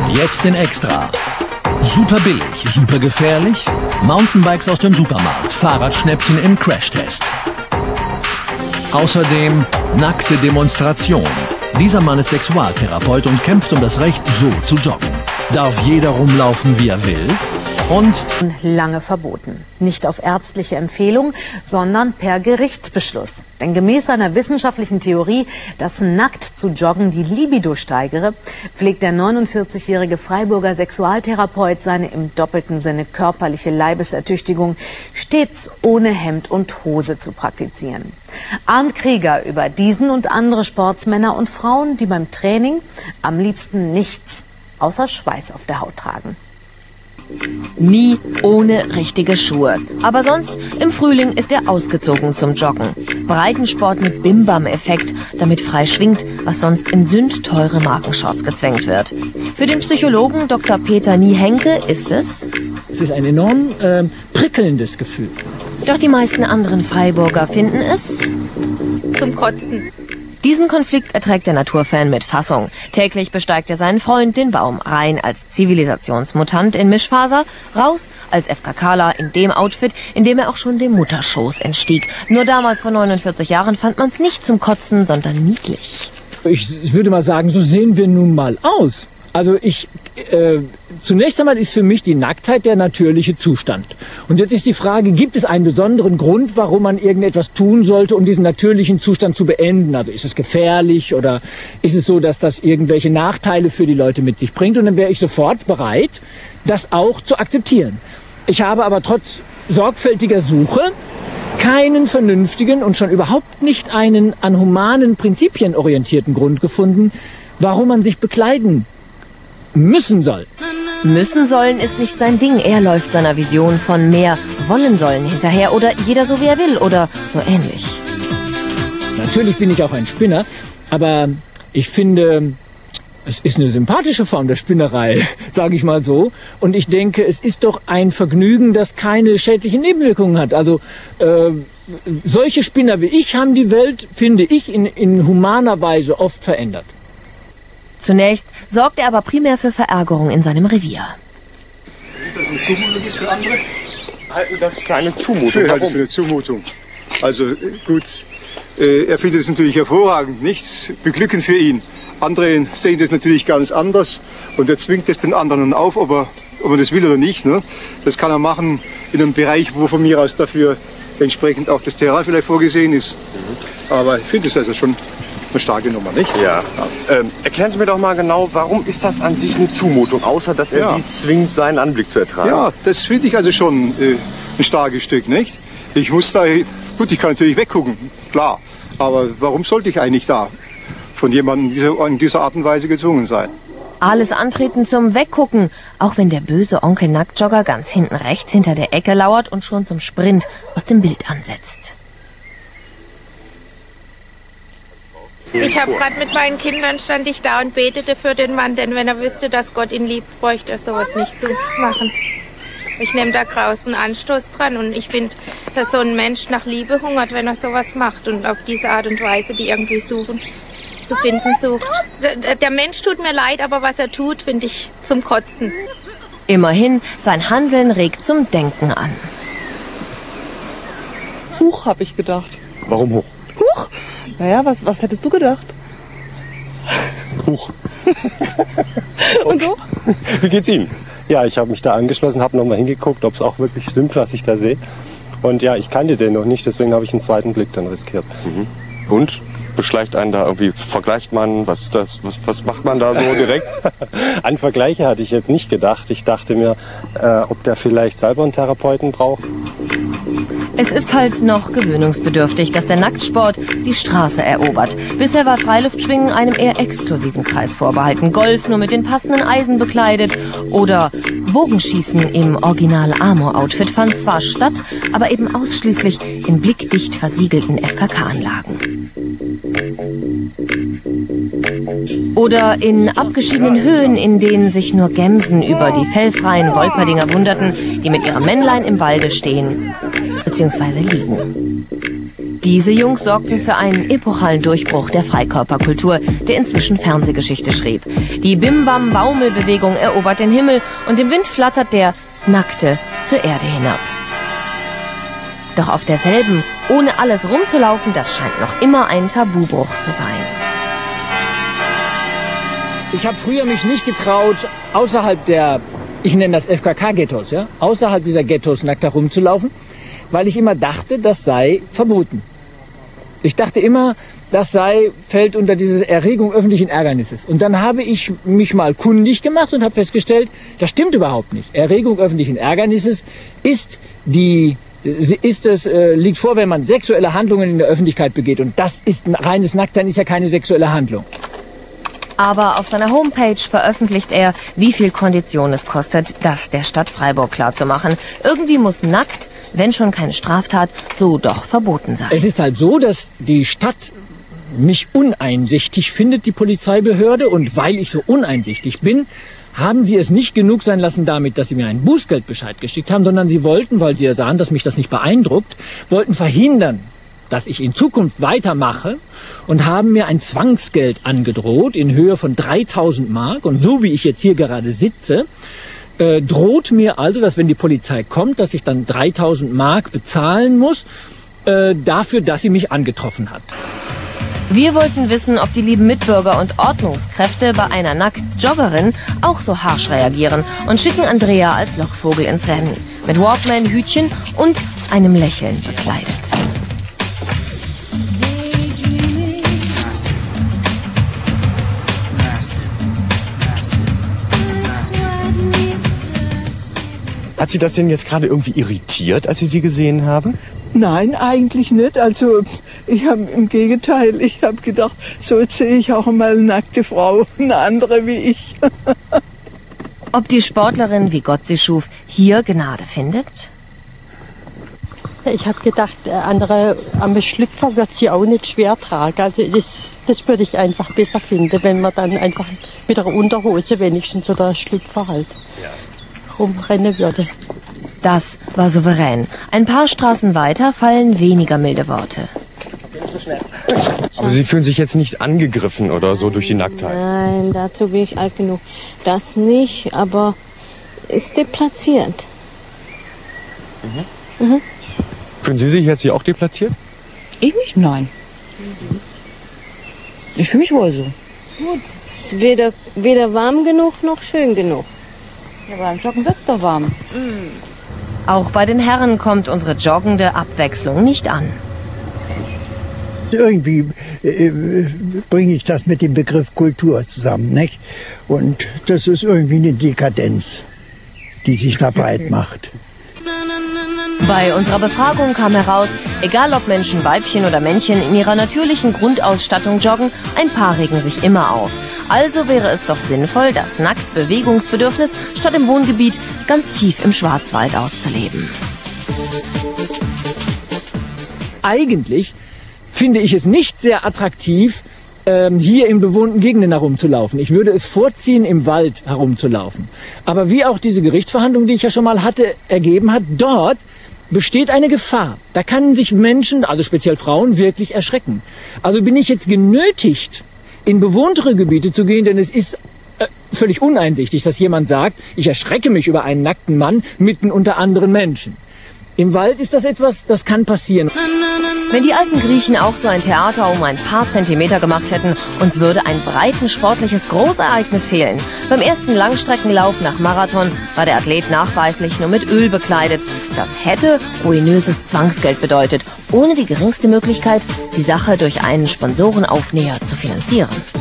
Jetzt in Extra. Super billig, super gefährlich. Mountainbikes aus dem Supermarkt. Fahrradschnäppchen im Crashtest. Außerdem nackte Demonstration. Dieser Mann ist Sexualtherapeut und kämpft um das Recht, so zu joggen. Darf jeder rumlaufen, wie er will? Und lange verboten. Nicht auf ärztliche Empfehlung, sondern per Gerichtsbeschluss. Denn gemäß einer wissenschaftlichen Theorie, dass nackt zu joggen die Libido steigere, pflegt der 49-jährige Freiburger Sexualtherapeut seine im doppelten Sinne körperliche Leibesertüchtigung stets ohne Hemd und Hose zu praktizieren. Arndt Krieger über diesen und andere Sportsmänner und Frauen, die beim Training am liebsten nichts außer Schweiß auf der Haut tragen. Nie ohne richtige Schuhe. Aber sonst, im Frühling ist er ausgezogen zum Joggen. Breitensport mit Bim-Bam-Effekt, damit frei schwingt, was sonst in sündteure Markenshorts gezwängt wird. Für den Psychologen Dr. Peter Nie-Henke ist es... Es ist ein enorm prickelndes Gefühl. Doch die meisten anderen Freiburger finden es... zum Kotzen. Diesen Konflikt erträgt der Naturfan mit Fassung. Täglich besteigt er seinen Freund den Baum, rein als Zivilisationsmutant in Mischfaser, raus als FKKler in dem Outfit, in dem er auch schon dem Mutterschoß entstieg. Nur damals vor 49 Jahren fand man es nicht zum Kotzen, sondern niedlich. Ich würde mal sagen, so sehen wir nun mal aus. Also zunächst einmal ist für mich die Nacktheit der natürliche Zustand. Und jetzt ist die Frage, gibt es einen besonderen Grund, warum man irgendetwas tun sollte, um diesen natürlichen Zustand zu beenden? Also ist es gefährlich oder ist es so, dass das irgendwelche Nachteile für die Leute mit sich bringt? Und dann wäre ich sofort bereit, das auch zu akzeptieren. Ich habe aber trotz sorgfältiger Suche keinen vernünftigen und schon überhaupt nicht einen an humanen Prinzipien orientierten Grund gefunden, warum man sich bekleiden müssen soll. Müssen sollen ist nicht sein Ding. Er läuft seiner Vision von mehr wollen sollen hinterher oder jeder so wie er will oder so ähnlich. Natürlich bin ich auch ein Spinner, aber ich finde, es ist eine sympathische Form der Spinnerei, sage ich mal so. Und ich denke, es ist doch ein Vergnügen, das keine schädlichen Nebenwirkungen hat. Also solche Spinner wie ich haben die Welt, finde ich, in humaner Weise oft verändert. Zunächst sorgt er aber primär für Verärgerung in seinem Revier. Ist das eine Zumutung ist für andere? Halten das für eine Zumutung? Ich halte es für eine Zumutung. Also gut, er findet es natürlich hervorragend, nichts beglückend für ihn. Andere sehen das natürlich ganz anders und er zwingt es den anderen auf, ob er das will oder nicht. Ne? Das kann er machen in einem Bereich, wo von mir aus dafür entsprechend auch das Terrain vielleicht vorgesehen ist. Aber ich finde es also schon eine starke Nummer, nicht? Ja. Erklären Sie mir doch mal genau, warum ist das an sich eine Zumutung, außer dass er Sie zwingt, seinen Anblick zu ertragen? Ja, das finde ich also schon ein starkes Stück, nicht? Ich muss da, gut, ich kann natürlich weggucken, klar. Aber warum sollte ich eigentlich da von jemandem in dieser Art und Weise gezwungen sein? Alles antreten zum Weggucken, auch wenn der böse Onkel Nacktjogger ganz hinten rechts hinter der Ecke lauert und schon zum Sprint aus dem Bild ansetzt. Ich habe gerade mit meinen Kindern stand ich da und betete für den Mann, denn wenn er wüsste, dass Gott ihn liebt, bräuchte er sowas nicht zu machen. Ich nehme da draußen Anstoß dran und ich finde, dass so ein Mensch nach Liebe hungert, wenn er sowas macht und auf diese Art und Weise die irgendwie zu finden sucht. Der Mensch tut mir leid, aber was er tut, finde ich zum Kotzen. Immerhin, sein Handeln regt zum Denken an. Huch, habe ich gedacht. Warum hoch? Huch? Naja, was hättest du gedacht? Huch. Und so? Wie geht's Ihnen? Ja, ich habe mich da angeschlossen, habe nochmal hingeguckt, ob es auch wirklich stimmt, was ich da sehe. Und ja, ich kannte den noch nicht, deswegen habe ich einen zweiten Blick dann riskiert. Mhm. Und? Beschleicht einen da irgendwie, vergleicht man, was ist das, was macht man da so direkt? An Vergleiche hatte ich jetzt nicht gedacht. Ich dachte mir, ob der vielleicht selber einen Therapeuten braucht. Es ist halt noch gewöhnungsbedürftig, dass der Nacktsport die Straße erobert. Bisher war Freiluftschwingen einem eher exklusiven Kreis vorbehalten. Golf nur mit den passenden Eisen bekleidet oder Bogenschießen im Original-Amor-Outfit fand zwar statt, aber eben ausschließlich in blickdicht versiegelten FKK-Anlagen. Oder in abgeschiedenen Höhen, in denen sich nur Gämsen über die fellfreien Wolperdinger wunderten, die mit ihrem Männlein im Walde stehen bzw. liegen. Diese Jungs sorgten für einen epochalen Durchbruch der Freikörperkultur, der inzwischen Fernsehgeschichte schrieb. Die Bim-Bam-Baumelbewegung erobert den Himmel und im Wind flattert der Nackte zur Erde hinab. Doch auf derselben, ohne alles rumzulaufen, das scheint noch immer ein Tabubruch zu sein. Ich habe früher mich nicht getraut, außerhalb der, ich nenne das FKK-Ghettos, ja, außerhalb dieser Ghettos nackt herumzulaufen, weil ich immer dachte, das sei verboten. Ich dachte immer, das fällt unter diese Erregung öffentlichen Ärgernisses. Und dann habe ich mich mal kundig gemacht und habe festgestellt, das stimmt überhaupt nicht. Erregung öffentlichen Ärgernisses liegt vor, wenn man sexuelle Handlungen in der Öffentlichkeit begeht. Und das ist reines Nacktsein, ist ja keine sexuelle Handlung. Aber auf seiner Homepage veröffentlicht er, wie viel Kondition es kostet, das der Stadt Freiburg klarzumachen. Irgendwie muss nackt, wenn schon keine Straftat, so doch verboten sein. Es ist halt so, dass die Stadt mich uneinsichtig findet, die Polizeibehörde. Und weil ich so uneinsichtig bin, haben sie es nicht genug sein lassen damit, dass sie mir einen Bußgeldbescheid geschickt haben, sondern sie wollten, weil sie ja sahen, dass mich das nicht beeindruckt, wollten verhindern, dass ich in Zukunft weitermache und haben mir ein Zwangsgeld angedroht in Höhe von 3.000 Mark. Und so wie ich jetzt hier gerade sitze, droht mir also, dass wenn die Polizei kommt, dass ich dann 3.000 Mark bezahlen muss, dafür, dass sie mich angetroffen hat. Wir wollten wissen, ob die lieben Mitbürger und Ordnungskräfte bei einer Nackt-Joggerin auch so harsch reagieren und schicken Andrea als Lockvogel ins Rennen. Mit Walkman, Hütchen und einem Lächeln bekleidet. Hat Sie das denn jetzt gerade irgendwie irritiert, als Sie gesehen haben? Nein, eigentlich nicht. Also ich habe im Gegenteil, ich habe gedacht, so sehe ich auch mal eine nackte Frau, eine andere wie ich. Ob die Sportlerin, wie Gott sie schuf, hier Gnade findet? Ich habe gedacht, andere am Schlüpfer wird sie auch nicht schwer tragen. Also das würde ich einfach besser finden, wenn man dann einfach mit der Unterhose wenigstens oder Schlüpfer halt rumrennen würde. Das war souverän. Ein paar Straßen weiter fallen weniger milde Worte. Aber Sie fühlen sich jetzt nicht angegriffen oder so durch die Nacktheit? Nein, dazu bin ich alt genug. Das nicht, aber ist deplatziert. Mhm. Fühlen Sie sich jetzt hier auch deplatziert? Ich nicht? Nein. Ich fühle mich wohl so. Gut. Ist weder warm genug noch schön genug. Ja, beim Joggen wird's doch warm. Auch bei den Herren kommt unsere joggende Abwechslung nicht an. Irgendwie bringe ich das mit dem Begriff Kultur zusammen, nicht? Und das ist irgendwie eine Dekadenz, die sich da breit macht. Bei unserer Befragung kam heraus, egal ob Menschen, Weibchen oder Männchen in ihrer natürlichen Grundausstattung joggen, ein paar regen sich immer auf. Also wäre es doch sinnvoll, das Nacktbewegungsbedürfnis statt im Wohngebiet ganz tief im Schwarzwald auszuleben. Eigentlich finde ich es nicht sehr attraktiv, hier in bewohnten Gegenden herumzulaufen. Ich würde es vorziehen, im Wald herumzulaufen. Aber wie auch diese Gerichtsverhandlung, die ich ja schon mal hatte, ergeben hat, dort besteht eine Gefahr. Da können sich Menschen, also speziell Frauen, wirklich erschrecken. Also bin ich jetzt genötigt, in bewohntere Gebiete zu gehen, denn es ist völlig uneinsichtig, dass jemand sagt, ich erschrecke mich über einen nackten Mann mitten unter anderen Menschen. Im Wald ist das etwas, das kann passieren. Wenn die alten Griechen auch so ein Theater um ein paar Zentimeter gemacht hätten, uns würde ein breitensportliches Großereignis fehlen. Beim ersten Langstreckenlauf nach Marathon war der Athlet nachweislich nur mit Öl bekleidet. Das hätte ruinöses Zwangsgeld bedeutet, ohne die geringste Möglichkeit, die Sache durch einen Sponsorenaufnäher zu finanzieren.